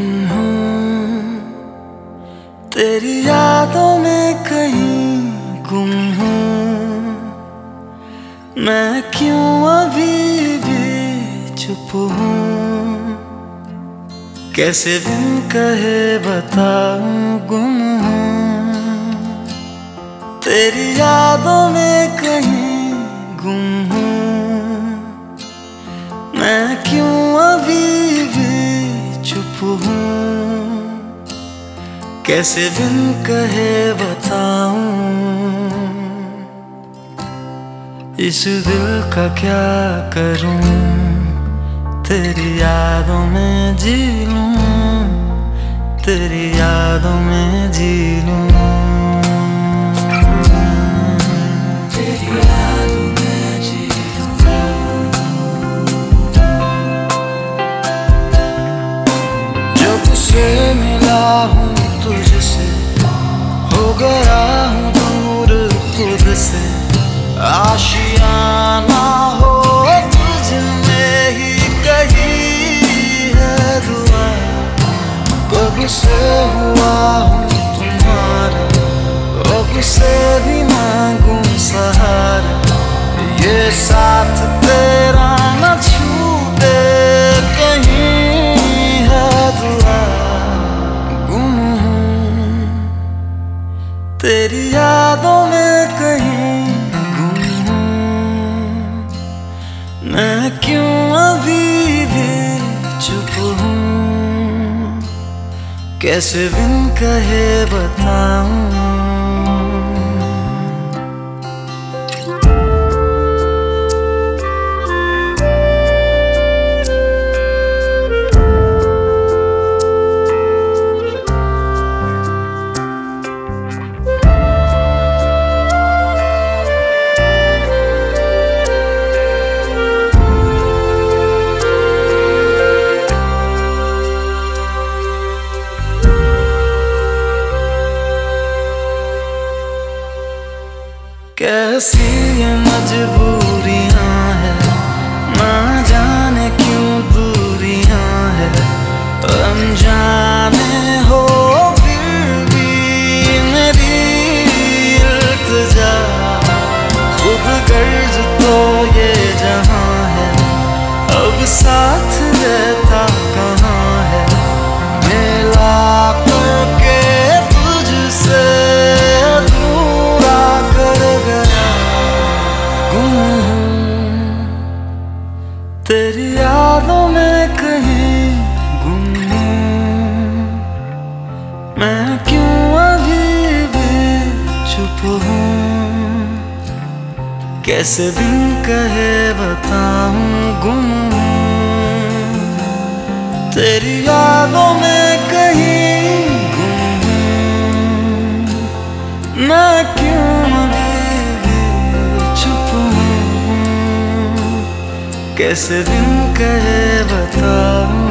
तेरी यादों में कहीं गुम हूँ मैं, क्यों अभी भी चुप हूँ। कैसे बिन कहे बताऊँ गुम हूँ। तेरी यादों में कहीं गुम हूँ मैं, क्यों अभी भी चुप हूँ। कैसे बिन कहे बताऊं इस दिल का क्या करूं। तेरी यादों में जी लूं, तेरी यादों में जी लूं। तेरी यादों में जी लूं। जब से मिला हूँ तुझसे, हो गया हूँ दूर खुद से। आशियाना हो तुझ में ही कही है दुआ। कब से हुआ हूँ तुम्हारा, कब से भी मांगूं सहारा। ये साथ तेरा न छूटे कहीं है दुआ। गुम हूँ तेरी यादों में कहीं गुम हूँ मैं, क्यों अभी भी चुप हूँ। कैसे बिन कहे बताऊं। कैसी ये मजबूरियां हैं, ना जाने क्यों दूरियां हैं। अनजाने हो फिर भी मेरी इल्तिजा। खुद गर्ज तो ये जहां है, अब साथ रहता कहाँ है। मिला करके तुझसे तेरी यादों में कहीं गुम हूँ मैं, क्यों अभी भी चुप हूँ। कैसे बिन कहे बताऊं गुम हूँ। तेरी यादों में कहीं गुम हूँ मैं, क्यों अभी भी चुप हूँ। कैसे बिन कहे बताऊं।